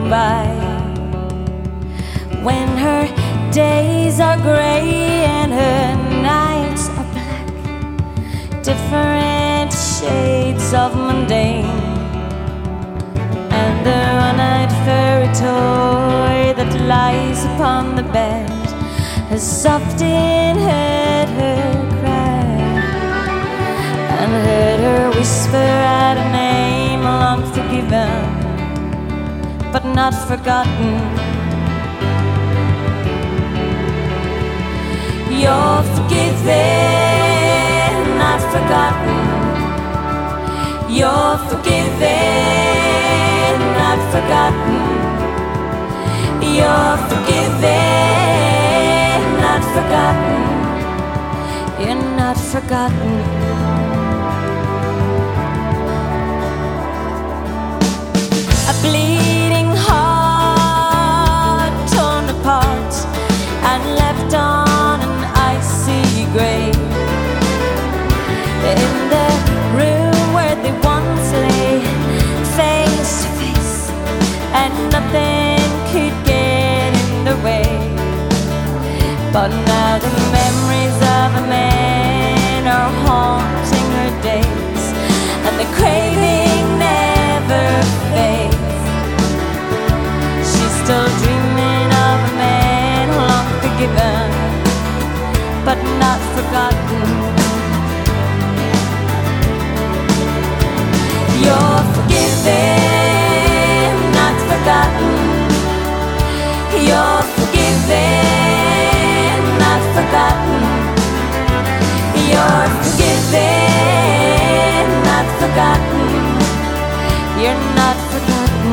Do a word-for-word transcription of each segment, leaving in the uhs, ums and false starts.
by. When her days are gray and her nights are black, different shades of mundane, and the one-eyed fairy toy that lies upon the bed has often heard her cry and heard her whisper out a name long forgiven but not forgotten. You're forgiven, not forgotten. You're forgiven, not forgotten. You're forgiven, not forgotten. You're not forgotten. A bleeding heart torn apart and left on an icy grave. In the room where they once lay face to face, and nothing could get in the way. But now the memories of a man are haunting her days, and the craving never fades. She's still dreaming of a man long forgiven but not forgotten. You're forgiven, not forgotten. You're forgiven, not forgotten. You're forgiven, not forgotten. You're not forgotten.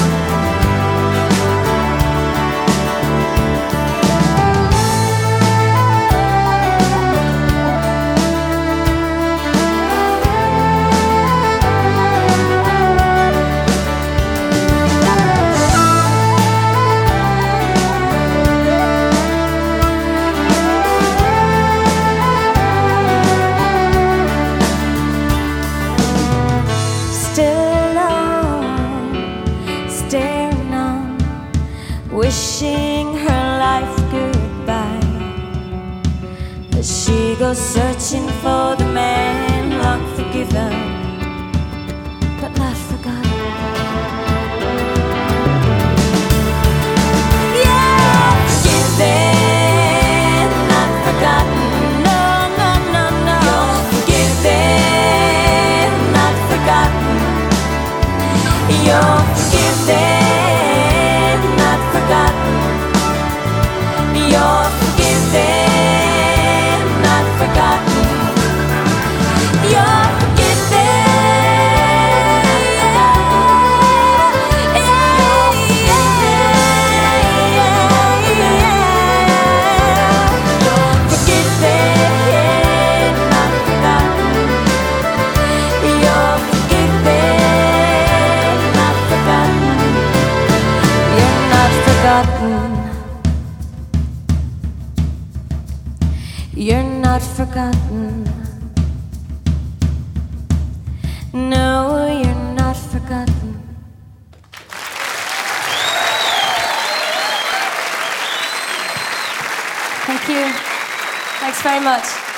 Wishing her life goodbye as she goes searching for the man long forgiven but not forgotten. Yeah, forgiven, not forgotten. No, no, no, no. You're forgiven, not forgotten. You're forgiven, not forgotten. You're forgiven, not forgotten. You're You're not forgotten. No, you're not forgotten. Thank you. Thanks very much.